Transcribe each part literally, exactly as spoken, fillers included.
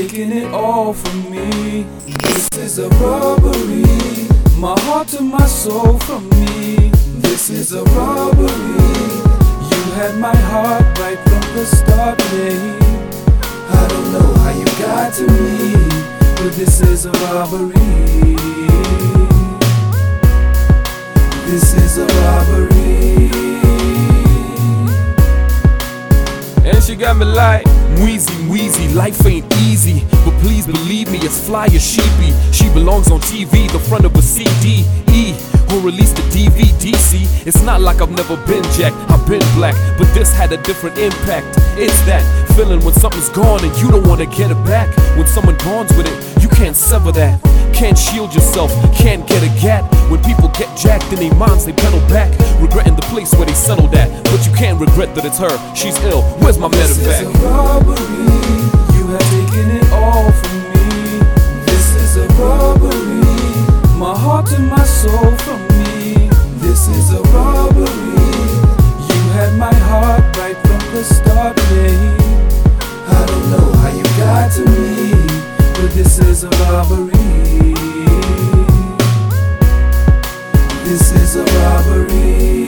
taking it all from me. This is a robbery. My heart to my soul from me. This is a robbery. You had my heart right from the start, babe. I don't know how you got to me, but this is a robbery. This is a robbery. And she got me like Wheezy, wheezy, life ain't easy, but please believe me, it's fly as she be. She belongs on T V, the front of a C D E, or release the D V D. See, it's not like I've never been Jack, I've been black, but this had a different impact. It's that feeling when something's gone and you don't wanna get it back. When someone bonds with it, you can't sever that. Can't shield yourself, can't get a gat. When people get jacked in their minds, they pedal back, regretting the place where they settled at. But you can't regret that it's her, she's ill. Where's my This medevac? is a robbery. You have taken it all from me. This is a robbery. My heart and my soul from me. This is a robbery. You had my heart right from the start, babe. I don't know how you got to me, but this is a robbery. This is a robbery.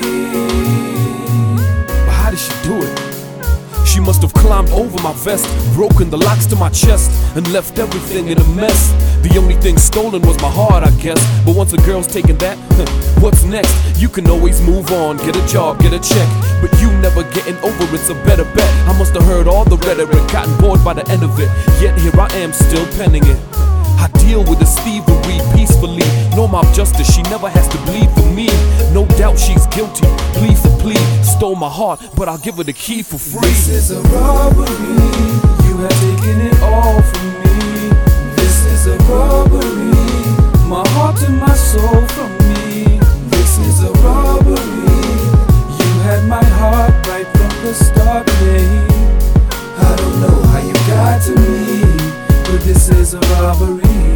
But how did she do it? She must have climbed over my vest, broken the locks to my chest, and left everything in a mess. The only thing stolen was my heart, I guess. But once a girl's taken that, what's next? You can always move on, get a job, get a check, but you never getting over it's a better bet. I must have heard all the rhetoric, gotten bored by the end of it, yet here I am still penning it. I deal with this thievery peacefully. No mob justice, she never has to bleed for me. No doubt she's guilty, plea for plea. Stole my heart, but I'll give her the key for free. This is a robbery. You have taken it all from me. This is a robbery. My heart and my soul from me. This is a robbery. You had my heart right from the start, babe. I don't know how you got to me, but this is a robbery.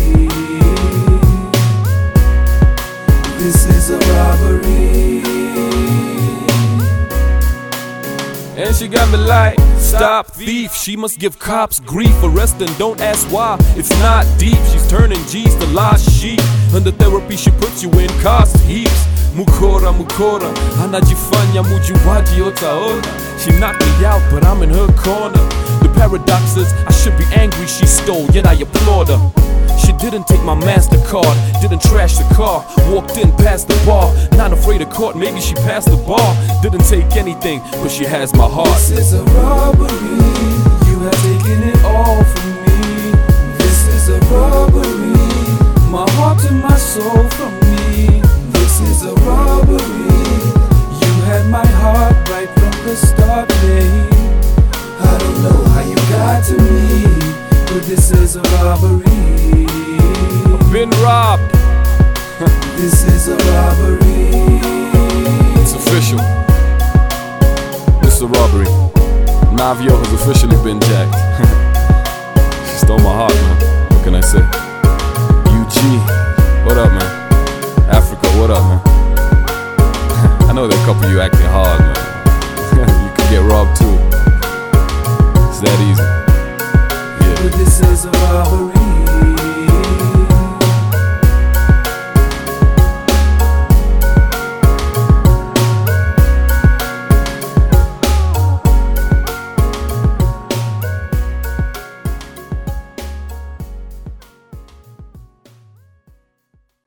This is a robbery. And she got me like, stop thief. She must give cops grief, arrest and don't ask why. It's not deep, she's turning G's to lost sheep. Under therapy she puts you in cost heaps. Mukora, mukora, anajifanya mujuwaji otaona. She knocked me out, but I'm in her corner. The paradox is, I should be angry she stole, yet I applaud her. She didn't take my MasterCard, didn't trash the car, walked in past the bar, not afraid of court, maybe she passed the bar. Didn't take anything, but she has my heart. This is a robbery. You have taken it all from me. This is a robbery. My heart and my soul from me. This is a robbery. You had my heart right from the start, babe. I don't know how you got to me, but this is a robbery. I've been robbed. This is a robbery. It's official. It's a robbery. Navio has officially been jacked. She stole my heart, man. What can I say? U G, what up, man?